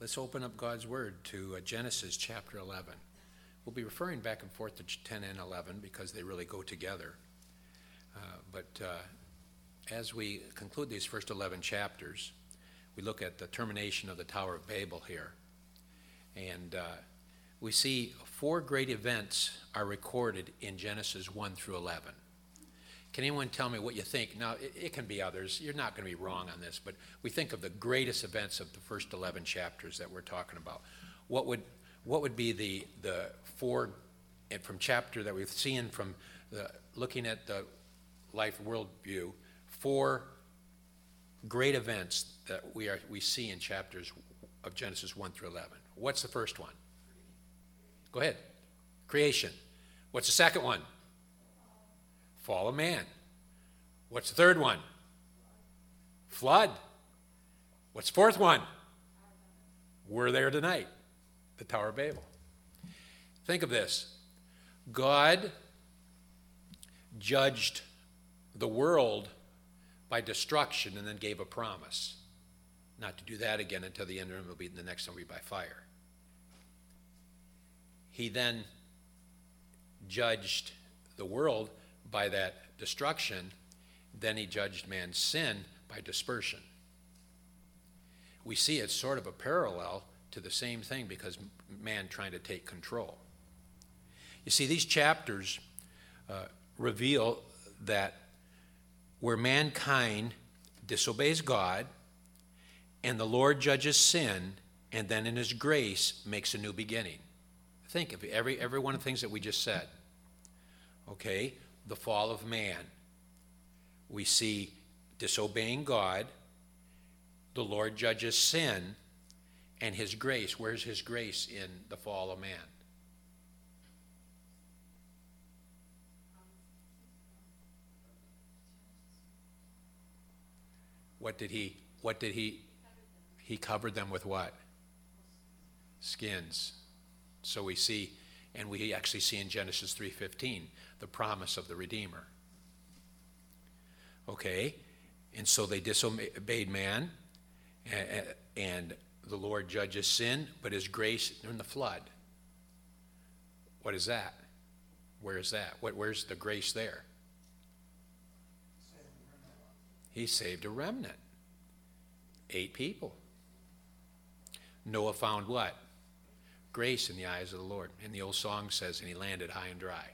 Let's open up God's Word to Genesis chapter 11. We'll be referring back and forth to 10 and 11 because they really go together. But as we conclude these first 11 chapters, we look at the termination of the Tower of Babel here. And we see 4 great events are recorded in Genesis 1 through 11. Can anyone tell me what you think? Now, it can be others. You're not going to be wrong on this, but we think of the greatest events of the first 11 chapters that we're talking about. What would be the 4 from chapter that we've seen from looking at the life worldview, 4 great events that we see in chapters of Genesis 1 through 11. What's the first one? Go ahead. Creation. What's the second one? Fall of man. What's the third one? Flood. What's the fourth one? We're there tonight. The Tower of Babel. Think of this. God judged the world by destruction and then gave a promise not to do that again until the end of the next one will be by fire. He then judged the world by that destruction. Then he judged man's sin by dispersion. We see it's sort of a parallel to the same thing because man trying to take control. You see, these chapters reveal that where mankind disobeys God and the Lord judges sin and then in his grace makes a new beginning. Think of every one of the things that we just said. Okay, the fall of man. We see disobeying God, the Lord judges sin, and his grace. Where's his grace in the fall of man? What did he covered them with what? Skins. So we see, and we actually see in Genesis 3:15, the promise of the Redeemer. Okay, and so they disobeyed man, and the Lord judges sin, but his grace in the flood. What is that? Where is that? Where's the grace there? He saved a remnant. 8 people. Noah found what? Grace in the eyes of the Lord. And the old song says, and he landed high and dry.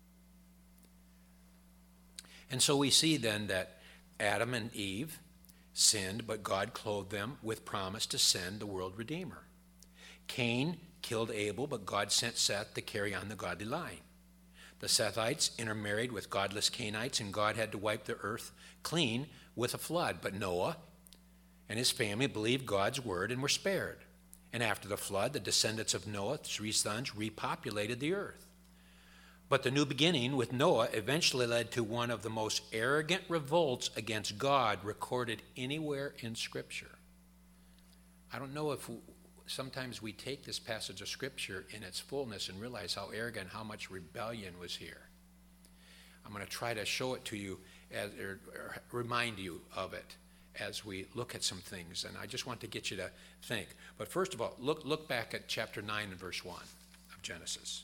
And so we see then that Adam and Eve sinned, but God clothed them with promise to send the world Redeemer. Cain killed Abel, but God sent Seth to carry on the godly line. The Sethites intermarried with godless Cainites, and God had to wipe the earth clean with a flood. But Noah and his family believed God's word and were spared. And after the flood, the descendants of Noah, 3 sons, repopulated the earth. But the new beginning with Noah eventually led to one of the most arrogant revolts against God recorded anywhere in Scripture. I don't know if sometimes we take this passage of Scripture in its fullness and realize how arrogant, how much rebellion was here. I'm going to try to show it to you, or remind you of it as we look at some things. And I just want to get you to think. But first of all, look back at chapter 9 and verse 1 of Genesis.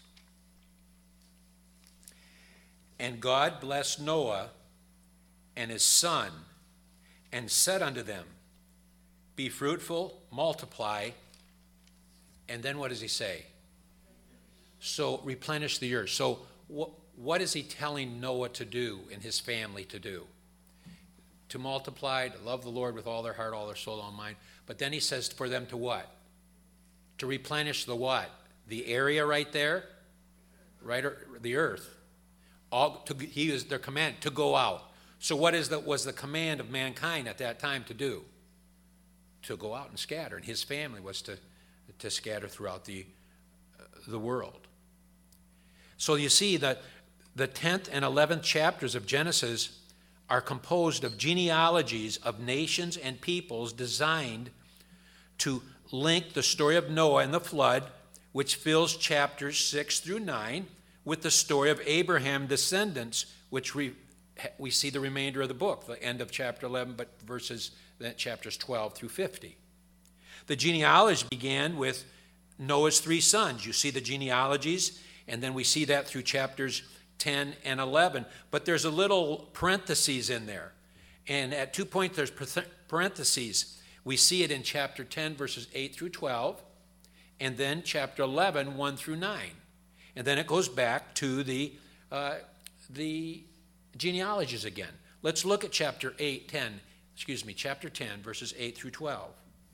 And God blessed Noah and his son and said unto them, be fruitful, multiply, and then what does he say? So replenish the earth. So what is he telling Noah to do and his family to do? To multiply, to love the Lord with all their heart, all their soul, all mind. But then he says for them to what? To replenish the what? The area right there? Right, the earth. He is their command to go out. So what was the command of mankind at that time to do? To go out and scatter. And his family was to scatter throughout the world. So you see that the 10th and 11th chapters of Genesis are composed of genealogies of nations and peoples designed to link the story of Noah and the flood, which fills chapters 6 through 9, with the story of Abraham's descendants, which we see the remainder of the book, the end of chapter 11, but chapters 12 through 50. The genealogy began with Noah's 3 sons. You see the genealogies, and then we see that through chapters 10 and 11. But there's a little parentheses in there. And at 2 points, there's parentheses. We see it in chapter 10, verses 8 through 12, and then chapter 11, 1 through 9. And then it goes back to the genealogies again. Let's look at chapter 10, verses 8 through 12.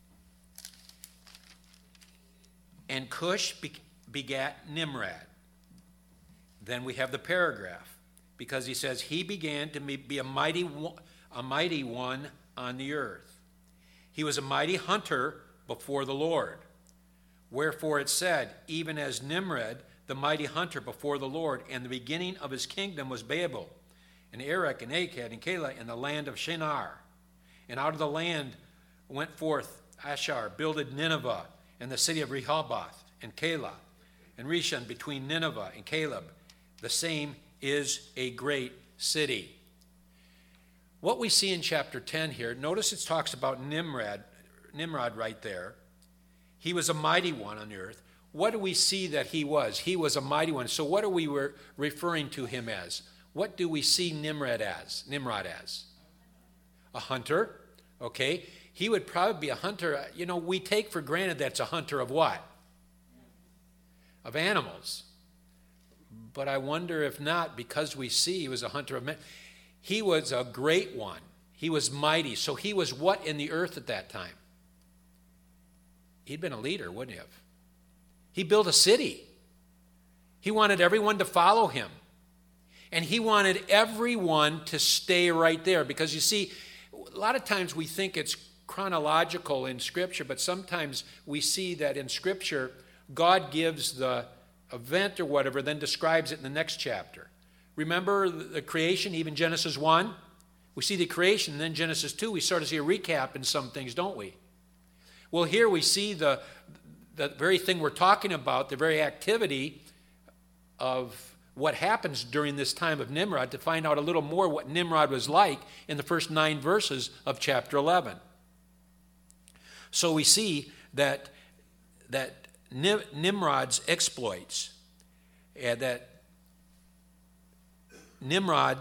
And Cush begat Nimrod. Then we have the paragraph, because he says, he began to be a mighty one on the earth. He was a mighty hunter before the Lord. Wherefore it said, even as Nimrod, the mighty hunter before the Lord, and the beginning of his kingdom was Babel, and Erech, and Akkad, and Caleh, in the land of Shinar. And out of the land went forth Ashur, builded Nineveh, and the city of Rehoboth, and Calah, and Rishon between Nineveh and Caleb. The same is a great city. What we see in chapter 10 here, notice it talks about Nimrod right there. He was a mighty one on the earth. What do we see that he was? He was a mighty one. So what are we referring to him as? What do we see Nimrod as? A hunter, okay? He would probably be a hunter. You know, we take for granted that's a hunter of what? Of animals. But I wonder if not, because we see he was a hunter of men. He was a great one. He was mighty. So he was what in the earth at that time? He'd been a leader, wouldn't he have? He built a city. He wanted everyone to follow him. And he wanted everyone to stay right there. Because you see, a lot of times we think it's chronological in Scripture, but sometimes we see that in Scripture, God gives the event or whatever, then describes it in the next chapter. Remember the creation, even Genesis 1? We see the creation, and then Genesis 2, we sort of see a recap in some things, don't we? Well, here we see the very thing we're talking about, the very activity of what happens during this time of Nimrod, to find out a little more what Nimrod was like in the first 9 verses of chapter 11. So we see that Nimrod's exploits, and that Nimrod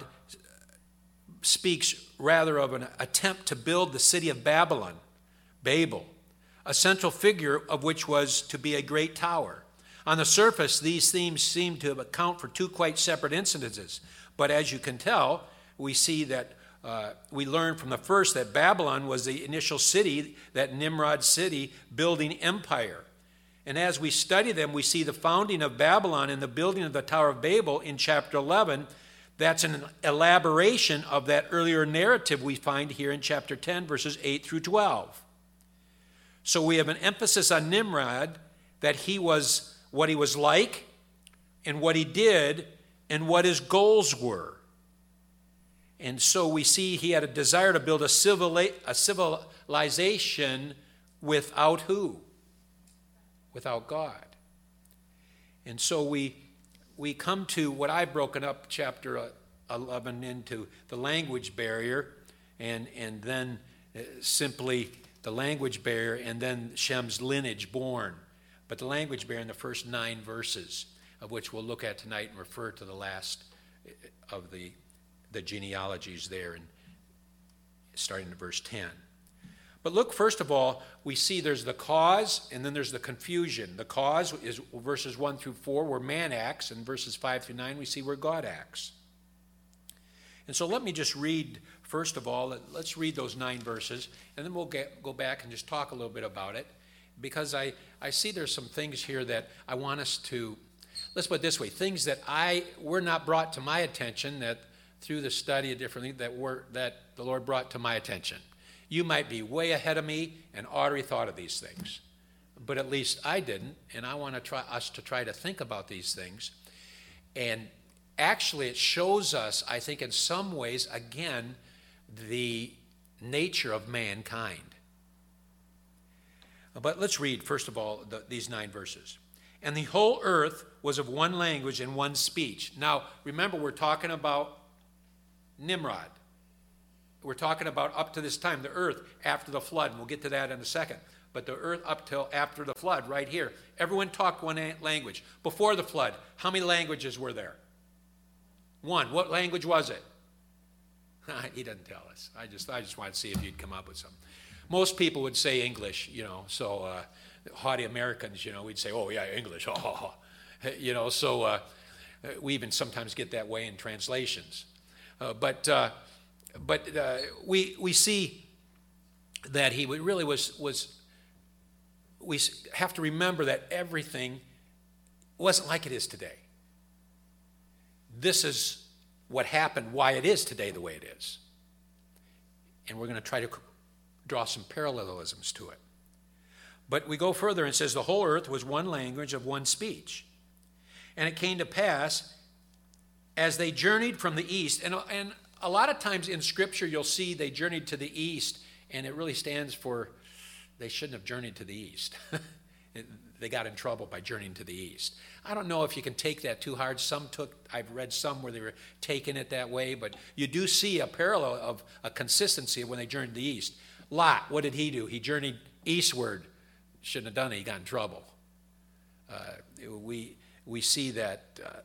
speaks rather of an attempt to build the city of Babel, a central figure of which was to be a great tower. On the surface, these themes seem to account for 2 quite separate incidences. But as you can tell, we see that we learn from the first that Babylon was the initial city, that Nimrod city building empire. And as we study them, we see the founding of Babylon and the building of the Tower of Babel in chapter 11. That's an elaboration of that earlier narrative we find here in chapter 10, verses 8 through 12. So we have an emphasis on Nimrod, that he was what he was like, and what he did, and what his goals were. And so we see he had a desire to build a civilization without who? Without God. And so we come to what I've broken up chapter 11 into the language barrier, and then simply the language barrier, and then Shem's lineage born. But the language barrier in the first 9 verses, of which we'll look at tonight and refer to the last of the genealogies there, and starting in verse 10. But look, first of all, we see there's the cause, and then there's the confusion. The cause is verses 1 through 4, where man acts, and verses 5 through 9, we see where God acts. And so let me just read, first of all, let's read those 9 verses, and then we'll go back and just talk a little bit about it, because I see there's some things here that I want us to, let's put it this way, things that were not brought to my attention, that through the study of different things that the Lord brought to my attention. You might be way ahead of me and already thought of these things, but at least I didn't, and I want us to try to think about these things. And actually it shows us, I think in some ways, again, the nature of mankind. But let's read, first of all, these 9 verses. And the whole earth was of one language and one speech. Now, remember, we're talking about Nimrod. We're talking about up to this time, the earth after the flood, and we'll get to that in a second. but the earth up till after the flood, right here, everyone talked one language. Before the flood, how many languages were there? One. What language was it? He doesn't tell us. I just wanted to see if you'd come up with something. Most people would say English, so haughty Americans, we'd say, oh, yeah, English, so we even sometimes get that way in translations. But we see that he really was, we have to remember that everything wasn't like it is today. This is what happened, why it is today the way it is. And we're going to try to draw some parallelisms to it. But we go further and it says the whole earth was one language of one speech. And it came to pass as they journeyed from the east, and a lot of times in Scripture you'll see they journeyed to the east, and it really stands for they shouldn't have journeyed to the east. They got in trouble by journeying to the east. I don't know if you can take that too hard. I've read some where they were taking it that way, but you do see a parallel of a consistency when they journeyed to the east. Lot, what did he do? He journeyed eastward. Shouldn't have done it. He got in trouble. We see that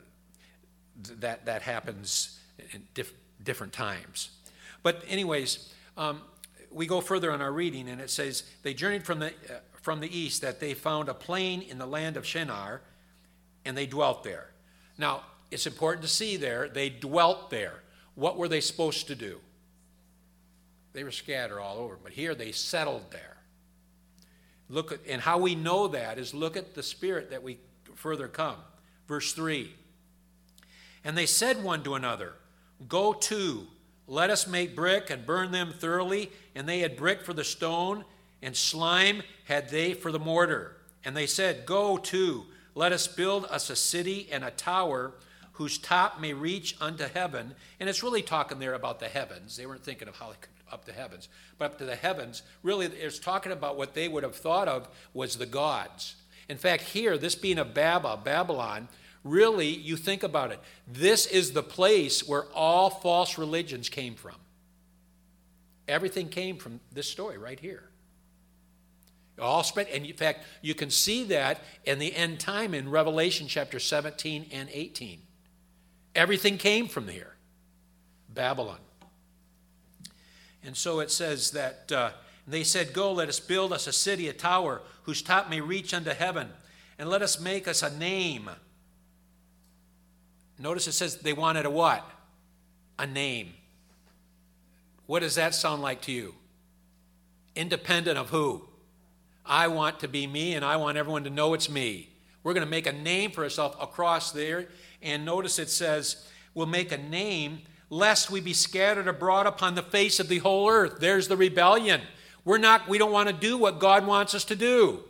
that happens in different times. But anyways, we go further on our reading, and it says, they journeyed from the east, that they found a plain in the land of Shinar, and they dwelt there. Now, it's important to see there, they dwelt there. What were they supposed to do? They were scattered all over, but here they settled there. And how we know that is look at the spirit that we further come. Verse 3. And they said one to another, go to, let us make brick and burn them thoroughly. And they had brick for the stone, and slime had they for the mortar. And they said, go to, let us build us a city and a tower whose top may reach unto heaven. And it's really talking there about the heavens. They weren't thinking of how they could up the heavens, but up to the heavens. Really, it's talking about what they would have thought of was the gods. In fact, here, this being of Babylon, really, you think about it. This is the place where all false religions came from. Everything came from this story right here. And in fact, you can see that in the end time in Revelation chapter 17 and 18. Everything came from here, Babylon. And so it says that they said, go, let us build us a city, a tower, whose top may reach unto heaven, and let us make us a name. Notice it says they wanted a what? A name. What does that sound like to you? Independent of who? I want to be me, and I want everyone to know it's me. We're going to make a name for ourselves across there. And notice it says, we'll make a name lest we be scattered abroad upon the face of the whole earth. There's the rebellion. We don't want to do what God wants us to do.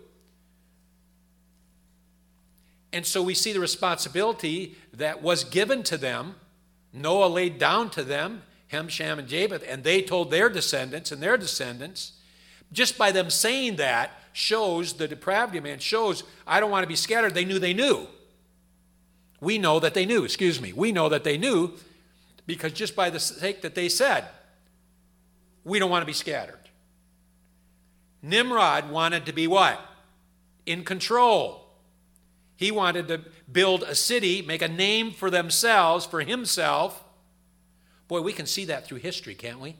And so we see the responsibility that was given to them. Noah laid down to them, Ham, Shem, and Japheth, and they told their descendants and their descendants. Just by them saying that shows the depravity of man, shows I don't want to be scattered. They knew. We know that they knew, We know that they knew because just by the sake that they said, we don't want to be scattered. Nimrod wanted to be what? In control. He wanted to build a city, make a name for themselves, for himself. Boy, we can see that through history, can't we?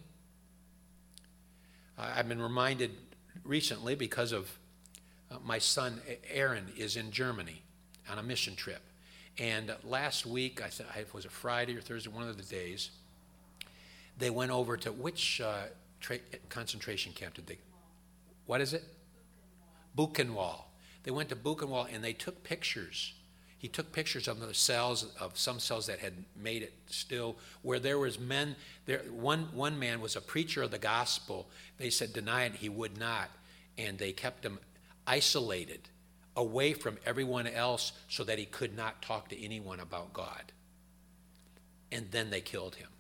I've been reminded recently because of my son Aaron is in Germany on a mission trip. And last week, it was a Friday or Thursday, one of the days, they went over to which concentration camp did they? What is it? Buchenwald. They went to Buchenwald and they took pictures. He took pictures of the cells, of some cells that had made it still, where there was men. One man was a preacher of the gospel. They said deny it, he would not. And they kept him isolated, away from everyone else so that he could not talk to anyone about God. And then they killed him.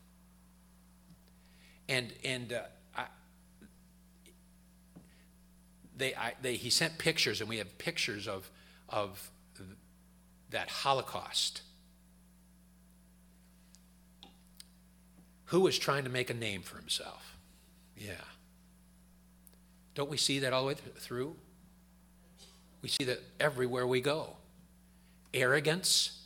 He sent pictures, and we have pictures of that Holocaust. Who was trying to make a name for himself? Yeah. Don't we see that all the way through? We see that everywhere we go. Arrogance,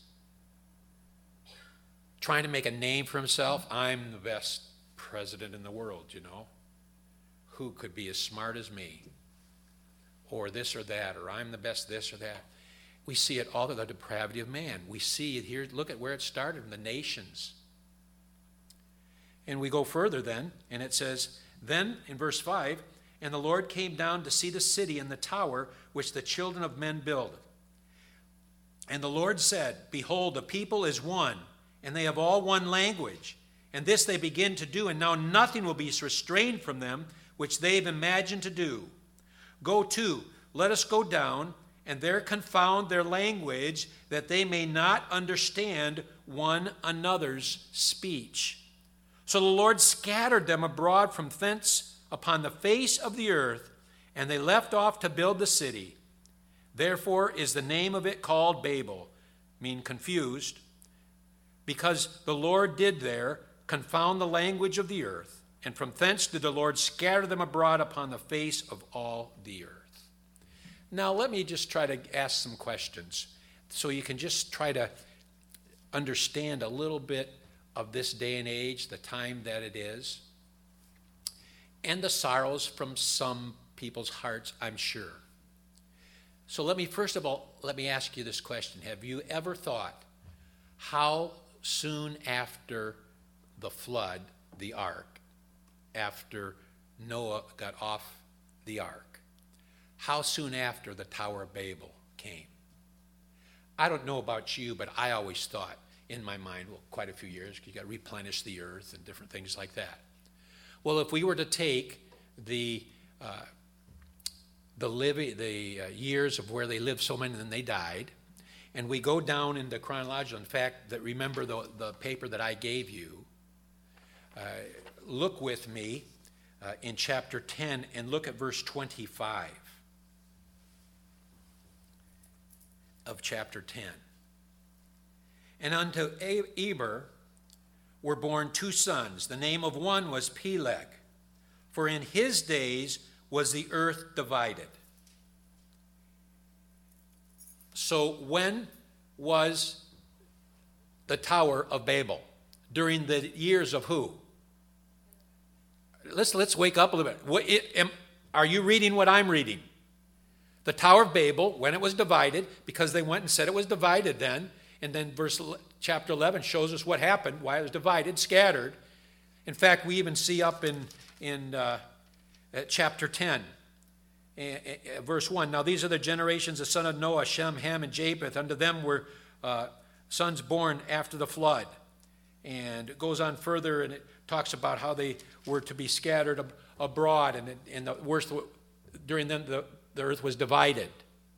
trying to make a name for himself. I'm the best president in the world, you know. Who could be as smart as me? Or this or that, or I'm the best this or that. We see it all in the depravity of man. We see it here. Look at where it started in the nations. And we go further then, and it says, then in verse 5, and the Lord came down to see the city and the tower which the children of men build. And the Lord said, behold, the people is one, and they have all one language. And this they begin to do, and now nothing will be restrained from them, which they have imagined to do. Go to, let us go down, and there confound their language, that they may not understand one another's speech. So the Lord scattered them abroad from thence upon the face of the earth, and they left off to build the city. Therefore is the name of it called Babel, mean confused, because the Lord did there confound the language of the earth, and from thence did the Lord scatter them abroad upon the face of all the earth. Now let me just try to ask some questions so you can just try to understand a little bit of this day and age, the time that it is, and the sorrows from some people's hearts, I'm sure. So let me ask you this question. Have you ever thought how soon after the flood, the ark, after Noah got off the ark, how soon after the Tower of Babel came? I don't know about you, but I always thought in my mind, well, quite a few years, you got to replenish the earth and different things like that. Well, if we were to take the years of where they lived so many and then they died, and we go down into chronological, in fact, that remember the paper that I gave you, look with me in chapter 10 and look at verse 25 of chapter 10. And unto Eber were born two sons. The name of one was Peleg, for in his days was the earth divided. So when was the Tower of Babel? During the years of who? Let's wake up a little bit. Are you reading what I'm reading? The Tower of Babel, when it was divided, because they went and said it was divided then, and then chapter 11 shows us what happened, why it was divided, scattered. In fact, we even see up in chapter 10, verse 1. Now these are the generations of son of Noah, Shem, Ham, and Japheth. Unto them were sons born after the flood. And it goes on further, and it talks about how they were to be scattered abroad, and the worst during them the earth was divided.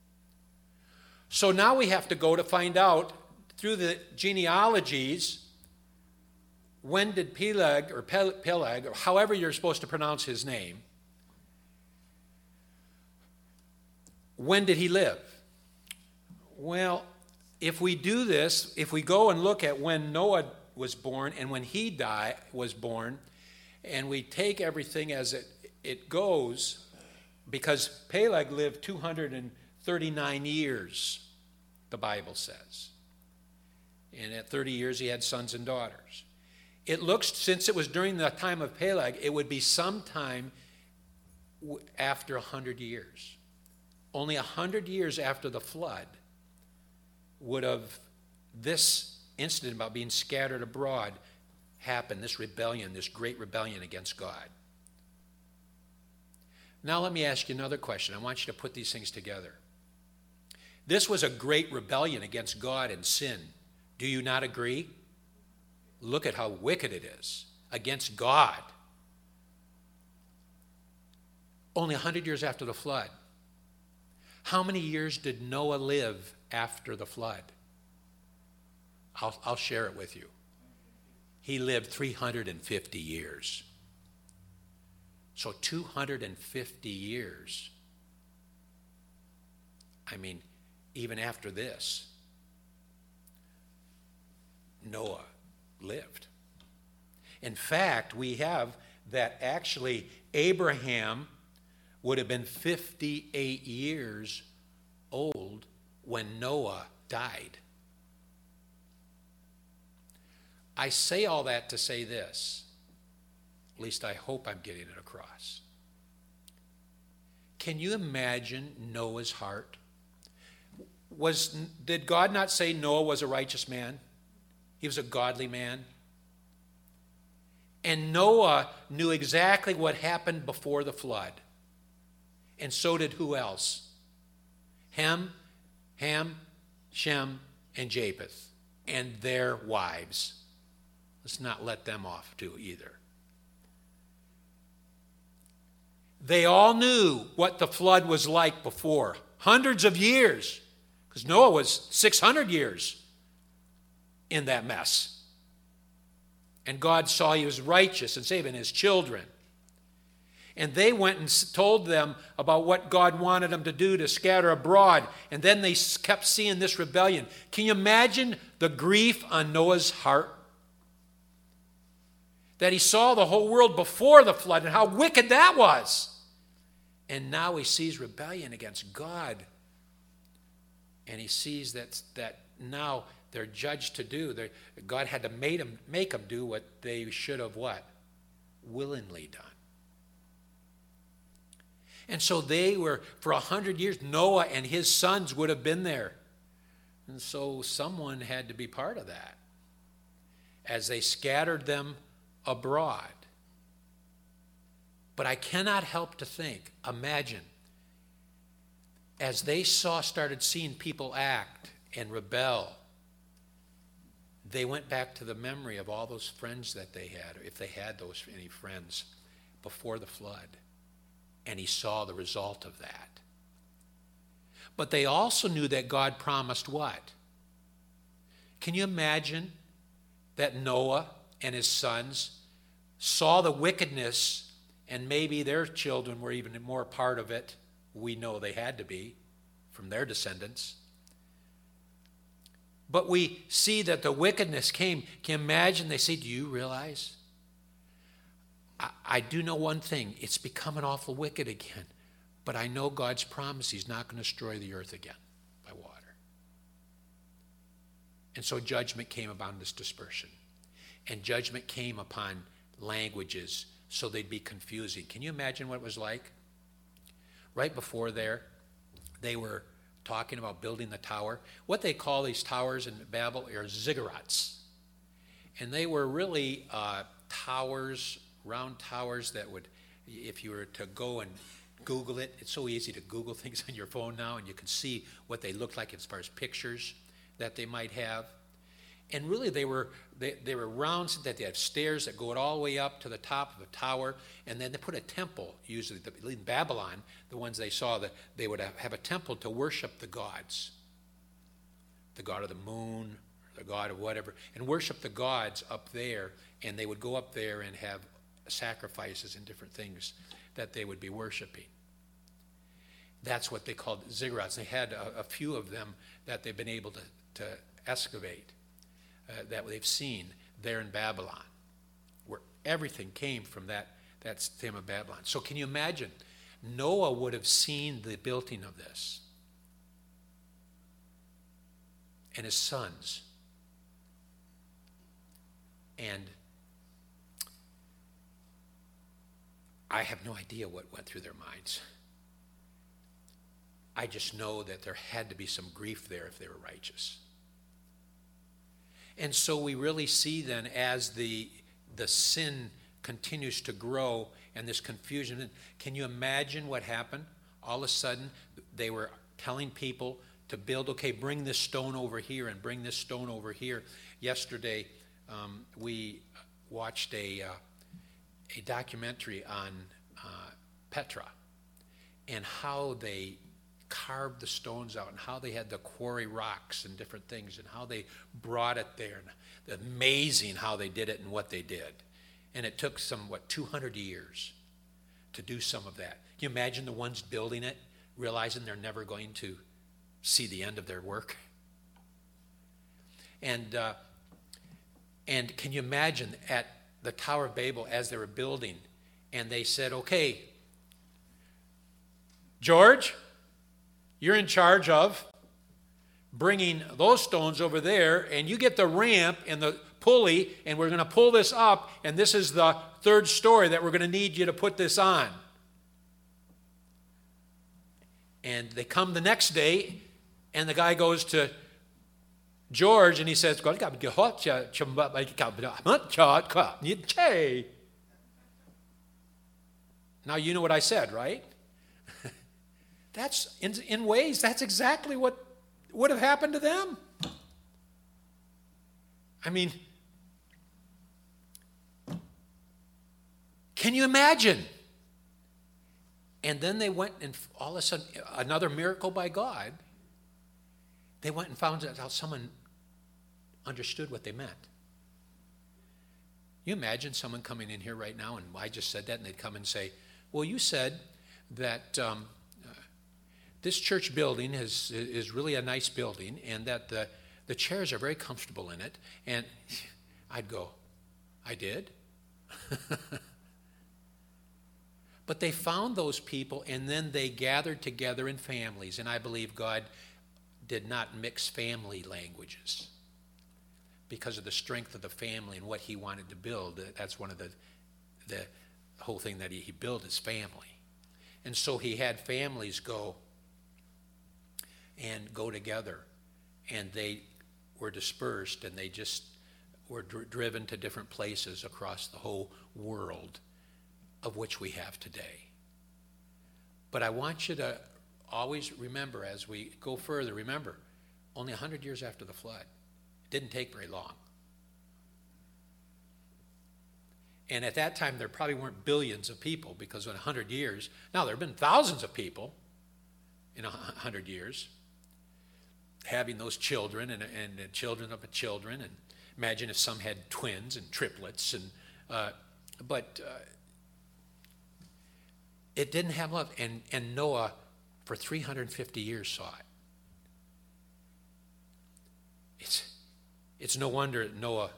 So now we have to go to find out through the genealogies, when did Peleg, or however you're supposed to pronounce his name, when did he live? Well, if we do this, if we go and look at when Noah was born and when he was born, and we take everything as it goes, because Peleg lived 239 years, the Bible says. And at 30 years, he had sons and daughters. It looks, since it was during the time of Peleg, it would be sometime after 100 years. Only 100 years after the flood would have this incident about being scattered abroad happened, this rebellion, this great rebellion against God. Now let me ask you another question. I want you to put these things together. This was a great rebellion against God and sin. Do you not agree? Look at how wicked it is against God. Only 100 years after the flood. How many years did Noah live after the flood? I'll share it with you. He lived 350 years. So 250 years. I mean, even after this, Noah lived. In fact, we have that actually Abraham would have been 58 years old when Noah died. I say all that to say this. At least I hope I'm getting it across. Can you imagine Noah's heart? Did God not say Noah was a righteous man? He was a godly man. And Noah knew exactly what happened before the flood. And so did who else? Ham, Shem, and Japheth, and their wives. Let's not let them off too either. They all knew what the flood was like before. Hundreds of years. Because Noah was 600 years in that mess. And God saw he was righteous and saving his children. And they went and told them about what God wanted them to do to scatter abroad. And then they kept seeing this rebellion. Can you imagine the grief on Noah's heart? That he saw the whole world before the flood and how wicked that was. And now he sees rebellion against God. And he sees that now they're judged to do. God had to make them do what they should have what? Willingly done. And so they were, for 100 years, Noah and his sons would have been there. And so someone had to be part of that as they scattered them abroad. But I cannot help to think, imagine, as they started seeing people act and rebel, they went back to the memory of all those friends that they had, if they had any friends before the flood. And he saw the result of that. But they also knew that God promised what? Can you imagine that Noah and his sons saw the wickedness, and maybe their children were even more part of it? We know they had to be from their descendants. But we see that the wickedness came. Can you imagine? They say, do you realize? I do know one thing. It's becoming awful wicked again. But I know God's promise he's not going to destroy the earth again by water. And so judgment came upon this dispersion. And judgment came upon languages so they'd be confusing. Can you imagine what it was like? Right before there, they were talking about building the tower. What they call these towers in Babel are ziggurats. And they were really towers, round towers that would, if you were to go and Google it, it's so easy to Google things on your phone now, and you can see what they looked like as far as pictures that they might have. And really they were round, so that they have stairs that go all the way up to the top of a tower, and then they put a temple, usually in Babylon, the ones they saw, that they would have a temple to worship the gods. The god of the moon, the god of whatever, and worship the gods up there, and they would go up there and have sacrifices and different things that they would be worshiping. That's what they called ziggurats. They had a few of them that they've been able to excavate, that they've seen there in Babylon, where everything came from that theme of Babylon. So can you imagine? Noah would have seen the building of this. And his sons. And I have no idea what went through their minds. I just know that there had to be some grief there if they were righteous. And so we really see then, as the sin continues to grow and this confusion, can you imagine what happened? All of a sudden, they were telling people to build, okay, bring this stone over here and bring this stone over here. Yesterday, we watched a documentary on Petra and how they carved the stones out and how they had to quarry rocks and different things and how they brought it there. And amazing how they did it and what they did. And it took 200 years to do some of that. Can you imagine the ones building it realizing they're never going to see the end of their work? And can you imagine at the Tower of Babel as they were building, and they said, okay, George, You're in charge of bringing those stones over there, and you get the ramp and the pulley, and we're going to pull this up, and this is the third story that we're going to need you to put this on. And they come the next day, and the guy goes to George, and he says, now you know what I said, right? That's, in ways, that's exactly what would have happened to them. I mean, can you imagine? And then they went, and all of a sudden, another miracle by God, they went and found out how someone understood what they meant. You imagine someone coming in here right now, and I just said that, and they'd come and say, well, you said that this church building is really a nice building, and that the chairs are very comfortable in it. And I'd go, I did? But they found those people, and then they gathered together in families. And I believe God did not mix family languages because of the strength of the family and what he wanted to build. That's one of the whole thing that he built, his family. And so he had families go together, and they were dispersed, and they just were driven to different places across the whole world, of which we have today. But I want you to always remember, as we go further, remember, only 100 years after the flood. It didn't take very long. And at that time, there probably weren't billions of people, because in 100 years, now there have been thousands of people in 100 years having those children and children of children. And imagine if some had twins and triplets. But it didn't have love. And Noah, for 350 years, saw it. It's no wonder that Noah,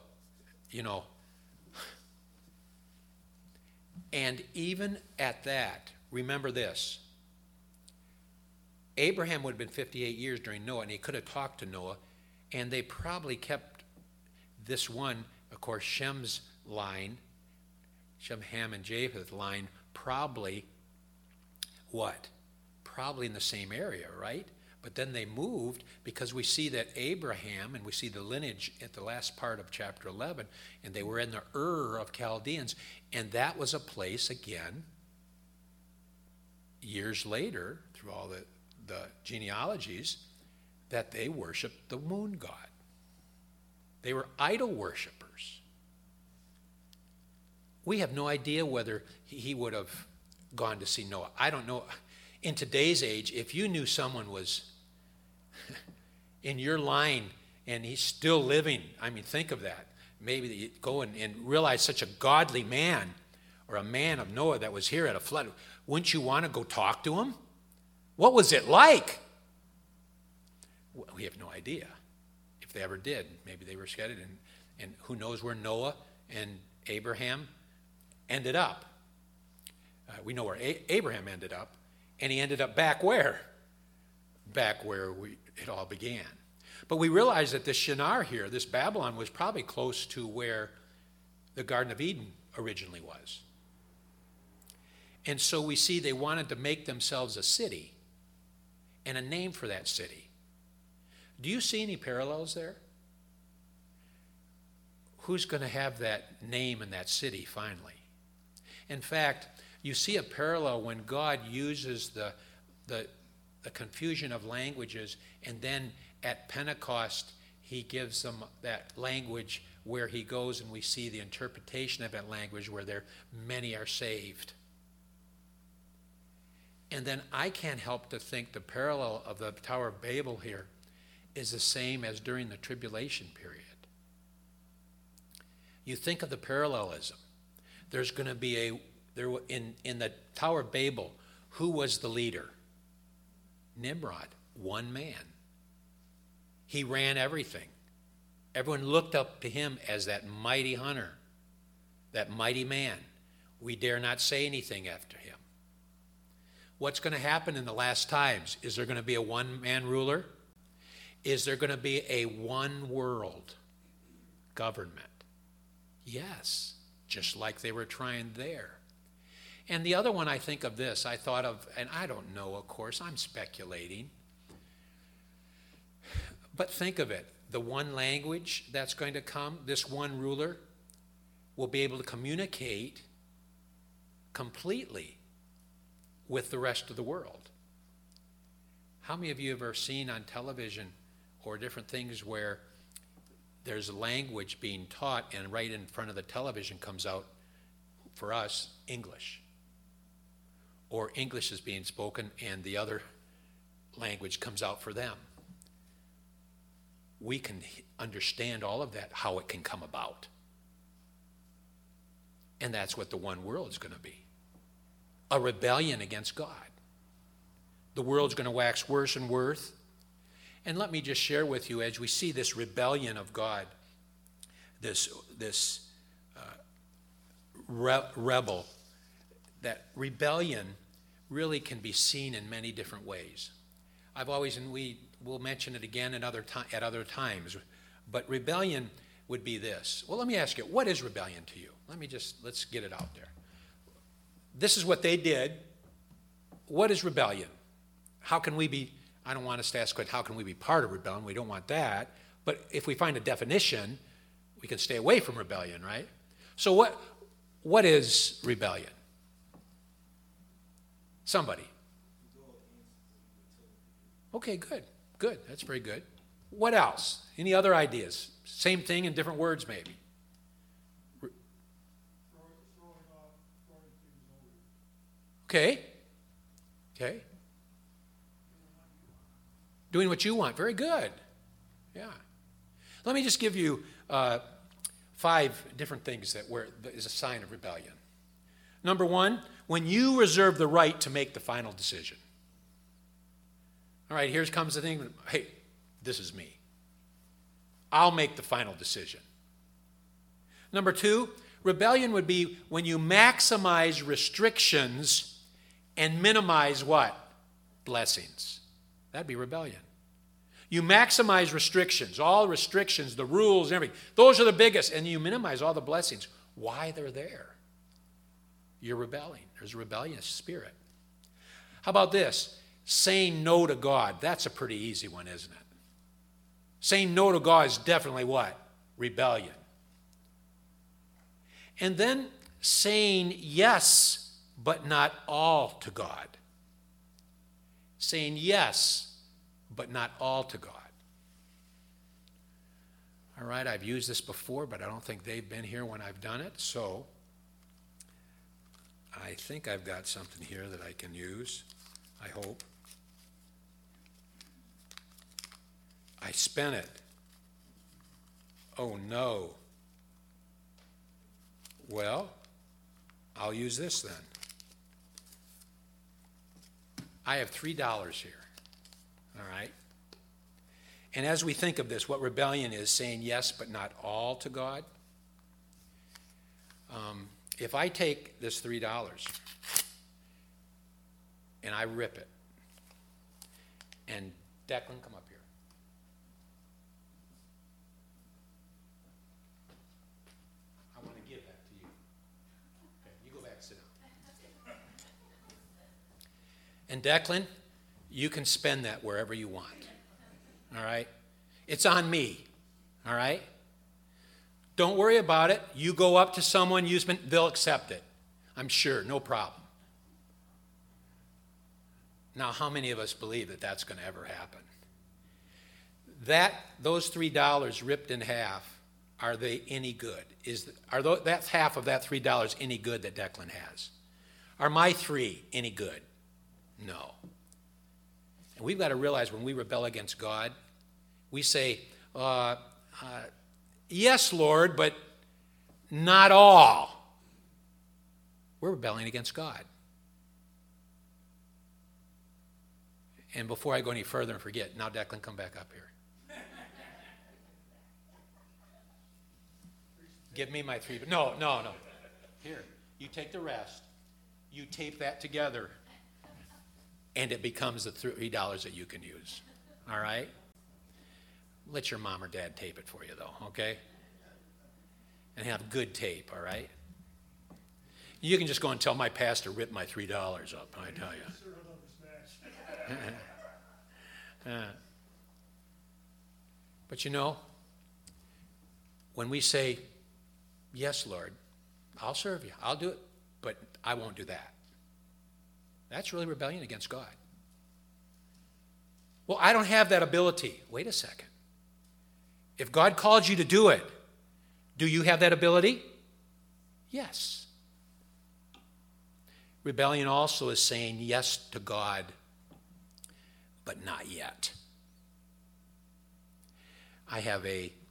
and even at that, remember this. Abraham would have been 58 years during Noah, and he could have talked to Noah, and they probably kept this one, of course, Shem's line, Shem, Ham, and Japheth line, probably what? Probably in the same area, right? But then they moved, because we see that Abraham, and we see the lineage at the last part of chapter 11, and they were in the Ur of Chaldeans, and that was a place, again, years later, through all the genealogies, that they worshiped the moon god. They were idol worshipers. We have no idea whether he would have gone to see Noah. I don't know. In today's age, if you knew someone was in your line and he's still living, I mean, think of that. Maybe that you go and realize such a godly man, or a man of Noah that was here at a flood. Wouldn't you want to go talk to him? What was it like? We have no idea. If they ever did, maybe they were scattered, and who knows where Noah and Abraham ended up. We know where Abraham ended up, and he ended up back where? Back where it all began. But we realize that this Shinar here, this Babylon, was probably close to where the Garden of Eden originally was. And so we see they wanted to make themselves a city and a name for that city. Do you see any parallels there? Who's going to have that name in that city finally? In fact, you see a parallel when God uses the confusion of languages, and then at Pentecost he gives them that language where he goes, and we see the interpretation of that language where many are saved. And then I can't help to think the parallel of the Tower of Babel here is the same as during the tribulation period. You think of the parallelism. There's going to be in the Tower of Babel, who was the leader? Nimrod, one man. He ran everything. Everyone looked up to him as that mighty hunter, that mighty man. We dare not say anything after him. What's going to happen in the last times? Is there going to be a one-man ruler? Is there going to be a one-world government? Yes, just like they were trying there. And the other one I think of this, I thought of, and I don't know, of course, I'm speculating. But think of it, the one language that's going to come, this one ruler will be able to communicate completely with the rest of the world. How many of you have ever seen on television or different things where there's a language being taught and right in front of the television comes out, for us, English? Or English is being spoken and the other language comes out for them. We can understand all of that, how it can come about. And that's what the one world is going to be. A rebellion against God. The world's going to wax worse and worse. And let me just share with you, as we see this rebellion of God, this rebel, that rebellion really can be seen in many different ways. I've always, and we will mention it again at other times, but rebellion would be this. Well, let me ask you, what is rebellion to you? Let's get it out there. This is what they did. What is rebellion? How can we be, I don't want us to ask, how can we be part of rebellion? We don't want that. But if we find a definition, we can stay away from rebellion, right? So what is rebellion? Somebody. Okay, good. Good. That's very good. What else? Any other ideas? Same thing in different words, maybe. Okay. Okay. Doing what you want. Very good. Yeah. Let me just give you 5 different things that is a sign of rebellion. Number 1, when you reserve the right to make the final decision. All right, here comes the thing. Hey, this is me. I'll make the final decision. Number 2, rebellion would be when you maximize restrictions and minimize what? Blessings. That'd be rebellion. You maximize restrictions, all restrictions, the rules and everything. Those are the biggest, and you minimize all the blessings. Why they're there? You're rebelling. There's a rebellious spirit. How about this? Saying no to God. That's a pretty easy one, isn't it? Saying no to God is definitely what? Rebellion. And then saying yes, but not all to God. Saying yes, but not all to God. All right, I've used this before, but I don't think they've been here when I've done it, so I think I've got something here that I can use, I hope. I spent it. Oh no. Well, I'll use this then. I have $3 here. All right? And as we think of this, what rebellion is, saying yes but not all to God. If I take this $3 and I rip it, and Declan, come up here. I want to give that to you. Okay, you go back, sit down. And Declan, you can spend that wherever you want. All right? It's on me. All right? Don't worry about it. You go up to someone, they'll accept it. I'm sure, no problem. Now, how many of us believe that that's going to ever happen? Those $3 ripped in half, are they any good? That's half of that $3 any good that Declan has? Are my 3 any good? No. And we've got to realize when we rebel against God, we say, yes, Lord, but not all. We're rebelling against God. And before I go any further and forget, now Declan, come back up here. Give me my 3. No. Here, you take the rest. You tape that together. and it becomes the $3 that you can use. All right? Let your mom or dad tape it for you, though, okay? And have good tape, all right? You can just go and tell my pastor ripped my $3 up, I tell you. But you know, when we say, yes, Lord, I'll serve you, I'll do it, but I won't do that. That's really rebellion against God. Well, I don't have that ability. Wait a second. If God called you to do it, do you have that ability? Yes. Rebellion also is saying yes to God, but not yet. I have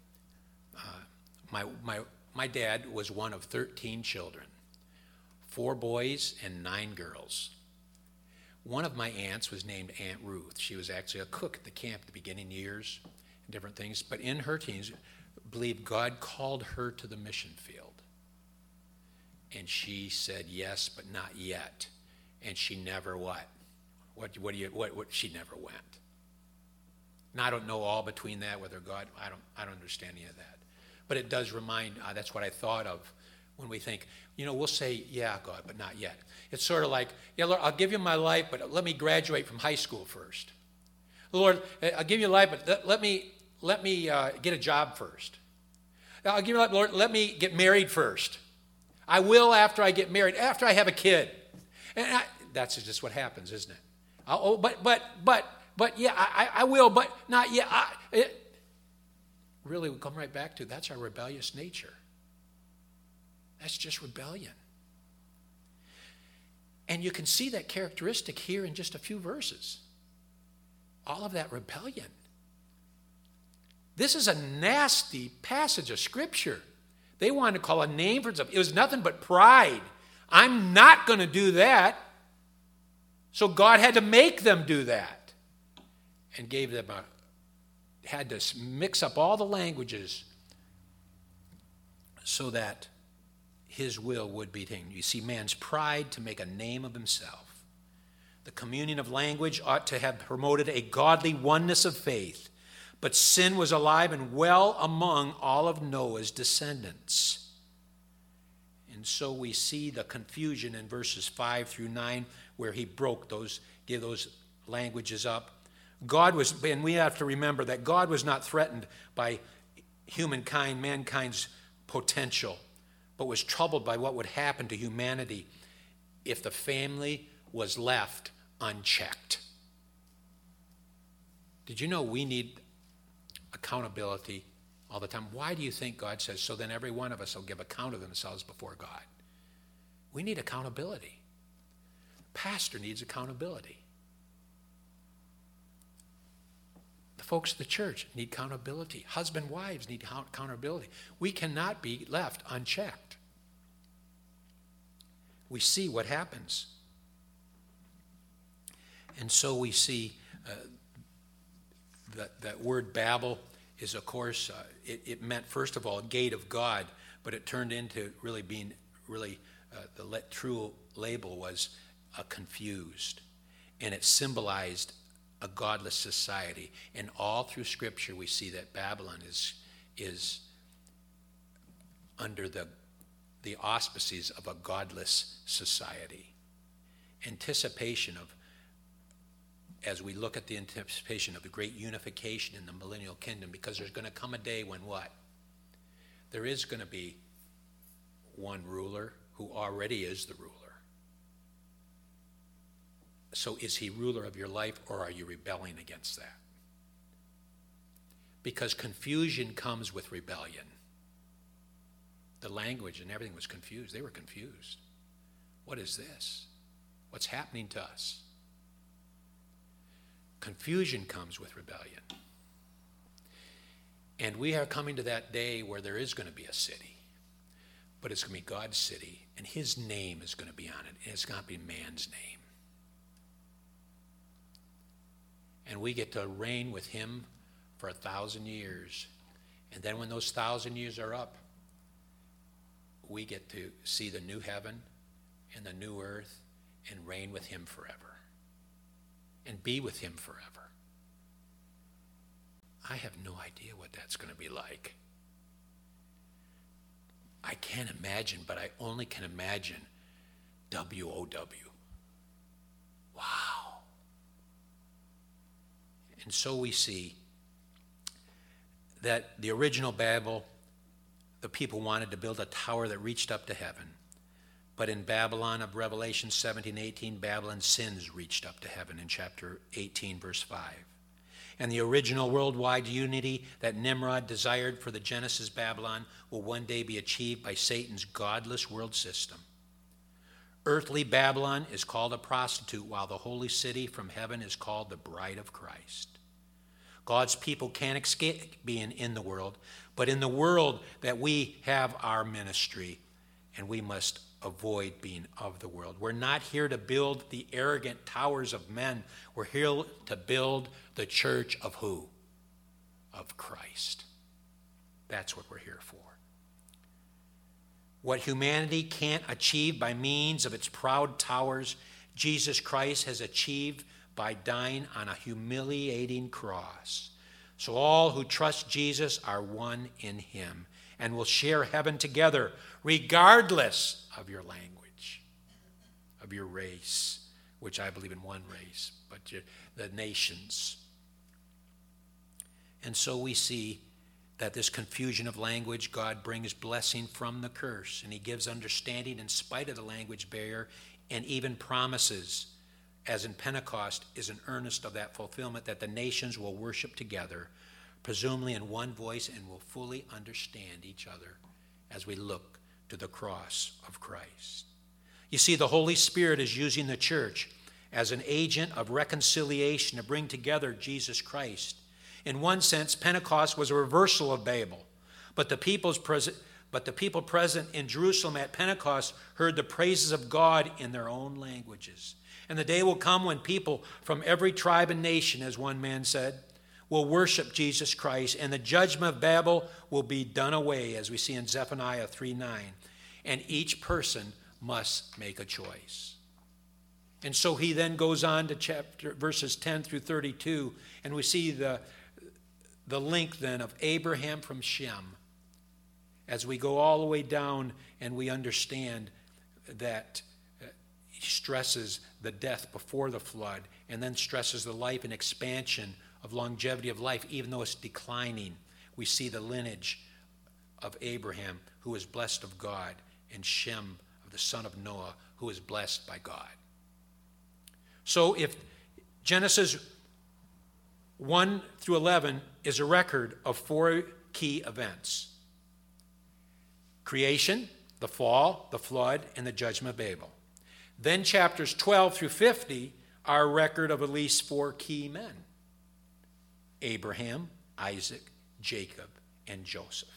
my dad was one of 13 children, 4 boys and 9 girls. One of my aunts was named Aunt Ruth. She was actually a cook at the camp at the beginning years and different things, but in her teens, believed God called her to the mission field. And she said yes, but not yet. And she never what? What she never went. And I don't know all between that, whether God, I don't understand any of that. But it does remind, that's what I thought of when we think, we'll say, yeah, God, but not yet. It's sort of like, yeah, Lord, I'll give you my life, but let me graduate from high school first. Lord, I'll give you life, but let me get a job first. I'll give you life, Lord, let me get married first. I will after I get married, after I have a kid. And that's just what happens, isn't it? But yeah, I will, but not yet. Really, we come right back to that's our rebellious nature. That's just rebellion. And you can see that characteristic here in just a few verses. All of that rebellion. This is a nasty passage of Scripture. They wanted to call a name for itself. It was nothing but pride. I'm not going to do that. So God had to make them do that. And gave them had to mix up all the languages so that his will would be taken. You see, man's pride to make a name of himself. The communion of language ought to have promoted a godly oneness of faith. But sin was alive and well among all of Noah's descendants. And so we see the confusion in verses 5 through 9 where he gave those languages up. And we have to remember that God was not threatened by mankind's potential, but was troubled by what would happen to humanity if the family was left unchecked. Did you know we need accountability all the time? Why do you think God says, so then every one of us will give account of themselves before God? We need accountability. Pastor needs accountability. The folks of the church need accountability. Husband, wives need accountability. We cannot be left unchecked. We see what happens. And so we see that word Babel is, of course, it meant, first of all, gate of God, but it turned into really being, the true label was confused. And it symbolized a godless society. And all through Scripture we see that Babylon is under the auspices of a godless society. Anticipation of, as we look at the anticipation of the great unification in the millennial kingdom, because there's going to come a day when what? There is going to be one ruler who already is the ruler. So is he ruler of your life, or are you rebelling against that? Because confusion comes with rebellion. The language and everything was confused. They were confused. What is this? What's happening to us? Confusion comes with rebellion. And we are coming to that day where there is going to be a city. But it's going to be God's city, and his name is going to be on it, and it's going to be man's name. And we get to reign with him for 1,000 years. And then when those 1,000 years are up, we get to see the new heaven and the new earth and reign with him forever. and be with him forever. I have no idea what that's going to be like. I can't imagine, but I only can imagine W-O-W. Wow. And so we see that the original Babel, the people wanted to build a tower that reached up to heaven. But in Babylon of Revelation 17:18, Babylon's sins reached up to heaven in chapter 18, verse 5. And the original worldwide unity that Nimrod desired for the Genesis Babylon will one day be achieved by Satan's godless world system. Earthly Babylon is called a prostitute, while the holy city from heaven is called the bride of Christ. God's people can't escape being in the world, but in the world that we have our ministry, and we must avoid being of the world. We're not here to build the arrogant towers of men. We're here to build the church of who? Of Christ. That's what we're here for. What humanity can't achieve by means of its proud towers, Jesus Christ has achieved by dying on a humiliating cross. So all who trust Jesus are one in him and will share heaven together, regardless of your language, of your race, which I believe in one race, but the nations. And so we see that this confusion of language, God brings blessing from the curse, and he gives understanding in spite of the language barrier, and even promises, as in Pentecost, is an earnest of that fulfillment, that the nations will worship together, presumably in one voice, and will fully understand each other as we look to the cross of Christ. You see, the Holy Spirit is using the church as an agent of reconciliation to bring together Jesus Christ. In one sense, Pentecost was a reversal of Babel, but the people present in Jerusalem at Pentecost heard the praises of God in their own languages. And the day will come when people from every tribe and nation, as one man said, will worship Jesus Christ, and the judgment of Babel will be done away, as we see in Zephaniah 3:9. And each person must make a choice. And so he then goes on to verses 10 through 32, and we see the link then of Abraham from Shem. As we go all the way down and we understand that he stresses the death before the flood, and then stresses the life and expansion of longevity of life, even though it's declining. We see the lineage of Abraham, who is blessed of God, and Shem, of the son of Noah, who is blessed by God. So if Genesis 1 through 11 is a record of four key events: creation, the fall, the flood, and the judgment of Babel. Then chapters 12 through 50 are a record of at least four key men: Abraham, Isaac, Jacob, and Joseph.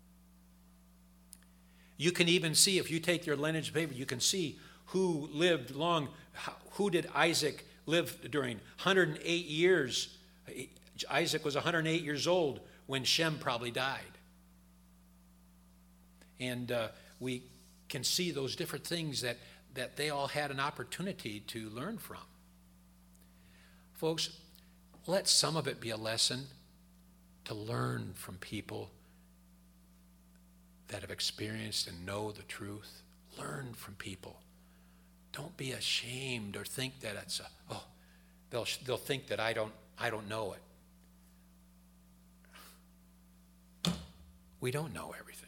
You can even see, if you take your lineage paper, you can see who lived long. Who did Isaac live during? 108 years. Isaac was 108 years old when Shem probably died. And we can see those different things that they all had an opportunity to learn from. Folks, let some of it be a lesson to learn from people that have experienced and know the truth. Learn from people. Don't be ashamed or think that it's they'll think that I don't know it. We don't know everything.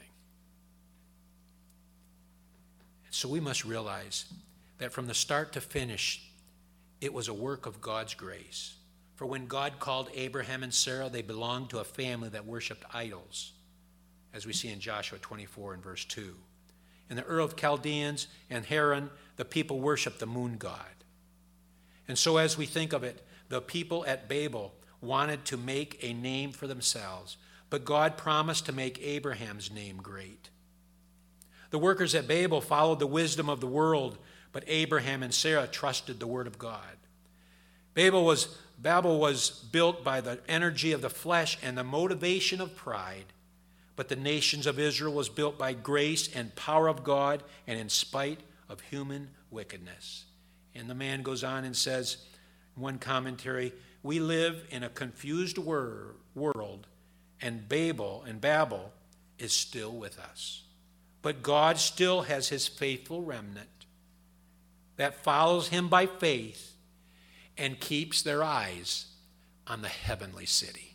So we must realize that from the start to finish, it was a work of God's grace. For when God called Abraham and Sarah, they belonged to a family that worshiped idols, as we see in Joshua 24 and verse 2. In the Ur of Chaldeans and Haran, the people worshiped the moon god. And so as we think of it, the people at Babel wanted to make a name for themselves, but God promised to make Abraham's name great. The workers at Babel followed the wisdom of the world, but Abraham and Sarah trusted the word of God. Babel was built by the energy of the flesh and the motivation of pride, but the nations of Israel was built by grace and power of God and in spite of human wickedness. And the man goes on and says, One commentary, we live in a confused world, and Babel is still with us. But God still has his faithful remnant that follows him by faith and keeps their eyes on the heavenly city.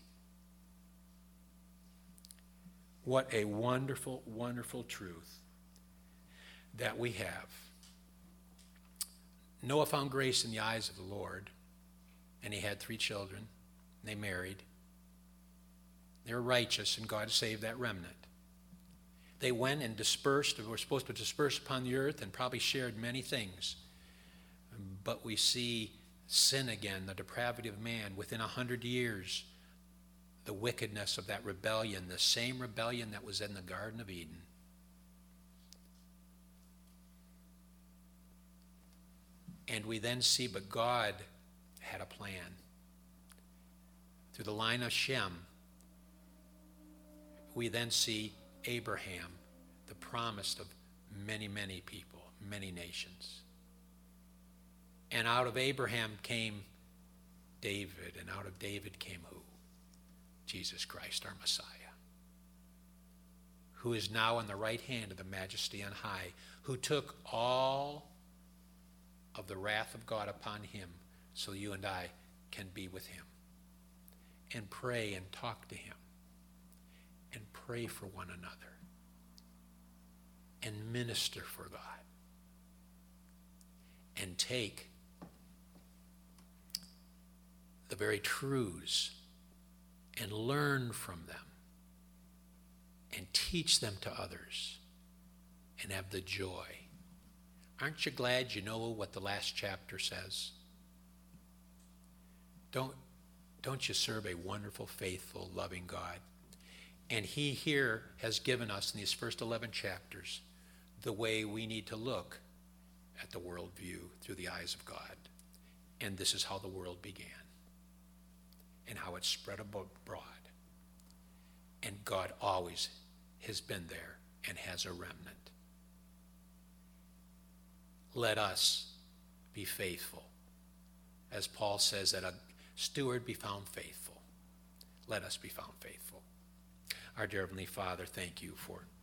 What a wonderful, wonderful truth that we have. Noah found grace in the eyes of the Lord, and he had 3 children. They married. They were righteous, and God saved that remnant. They went and dispersed, or were supposed to disperse upon the earth, and probably shared many things. But we see sin again, the depravity of man. Within 100 years, the wickedness of that rebellion, the same rebellion that was in the Garden of Eden. And we then see, but God had a plan. Through the line of Shem, we then see Abraham, the promised of many, many people, many nations. And out of Abraham came David, and out of David came who? Jesus Christ, our Messiah, who is now on the right hand of the Majesty on high, who took all of the wrath of God upon him so you and I can be with him and pray and talk to him and pray for one another and minister for God and take the very truths and learn from them and teach them to others and have the joy. Aren't you glad you know what the last chapter says? Don't you serve a wonderful, faithful, loving God? And he here has given us in these first 11 chapters the way we need to look at the worldview through the eyes of God. And this is how the world began and how it spread abroad. And God always has been there and has a remnant. Let us be faithful. As Paul says, that a steward be found faithful. Let us be found faithful. Our dear Heavenly Father, thank you for